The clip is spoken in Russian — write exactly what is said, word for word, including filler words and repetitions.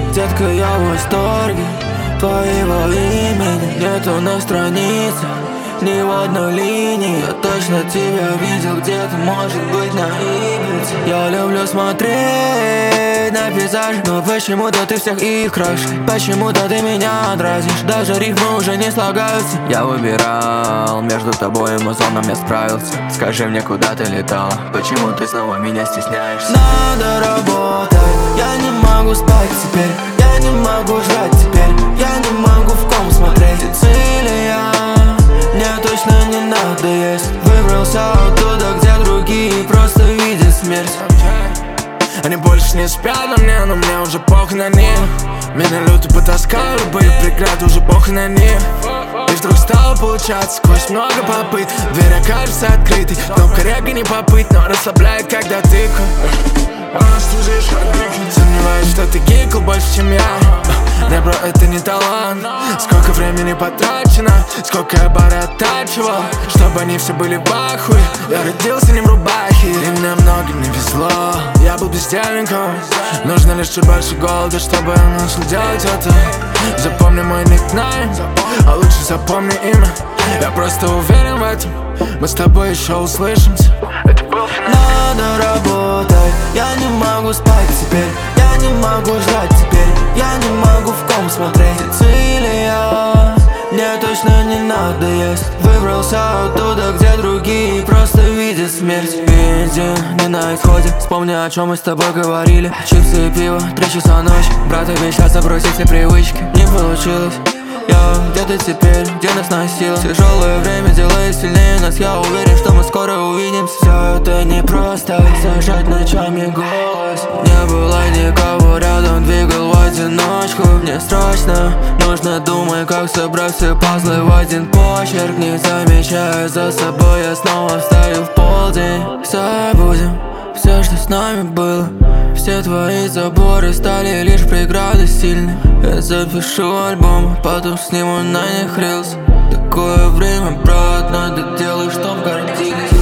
Детка, я в восторге, твоего имени нету на странице ни в одной линии. Я точно тебя видел где-то, может быть, на Ибице. Я люблю смотреть на пейзаж, но почему-то ты всех их краш. Почему-то ты меня дразнишь, даже рифмы уже не слагаются. Я выбирал между тобой и музоном, я справился. Скажи мне, куда ты летала, почему ты снова меня стесняешься? Надо работать, я не могу спать теперь. Я не могу ждать теперь, я не могу в ком смотреть. Сицилия, мне точно не надо есть. Выбрался оттуда, где другие просто видят смерть. Они больше не спят на мне, но мне уже похуй на них. Меня люто потаскали, были преграды, уже похуй на них. И вдруг стало получаться сквозь много попыт. Дверь окажется открытой, кнопка рега не попыть, но расслабляет, когда тыкаю. Сомневаюсь, что ты гикл больше, чем я. Не, бро, это не талант. Сколько времени потрачено, сколько я бары оттачивал, чтобы они все были в ахуе. Я родился не в рубахе, и мне много не везло. Я был бездельником, нужно лишь чуть больше голода, чтобы я начал делать это. Запомни мой никнейм, а лучше запомни имя. Я просто уверен в этом, мы с тобой еще услышимся. Надо работать, я не могу спать теперь. Я не могу ждать теперь, я не могу в ком смотреть. Сицилия, мне точно не надо есть. Выбрался оттуда, где другие просто видят смерть. Бензин не на исходе, вспомни, о чем мы с тобой говорили. Чипсы и пиво, три часа ночи. Брат обещал забросить все привычки, не получилось. Я где ты теперь, где нас носило? Тяжелое время делает сильнее нас. Я уверен, что мы скоро увидимся. Все это непросто, сажать ночами голос. Не было никого рядом, двигал в одиночку. Мне срочно нужно думать, как собрать все пазлы в один почерк. Не замечая за собой, я снова встаю в полдень. Забудем все, что с нами было. Все твои заборы стали лишь преградой сильной. Я запишу альбом, потом сниму на них рилс. Такое время, брат, надо делать, чтоб гордились.